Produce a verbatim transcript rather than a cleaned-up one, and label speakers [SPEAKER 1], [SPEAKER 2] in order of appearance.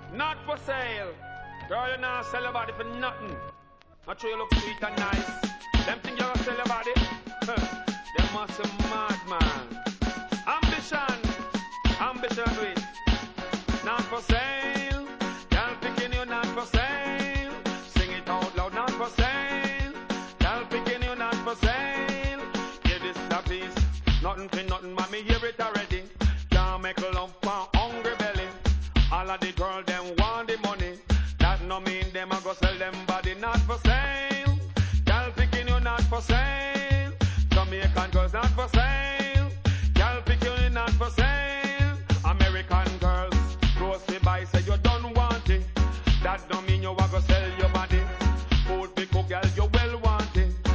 [SPEAKER 1] Not for sale. Girl, you not sell your body for nothing. Not sure you look sweet and nice. Them think you gonna sell your body? Huh. They must be mad, man. Ambition. Ambition do it. Not for sale. Girl picking you not for sale. Sing it out loud, not for sale. Girl picking you not for sale. Hear this the piece. Nothing for nothing, man, me hear it already. Can't make love for hungry belly. All of the girl them want the money. That no mean them a go sell them body not for sale. Girl picking you not for sale. Jamaican girls not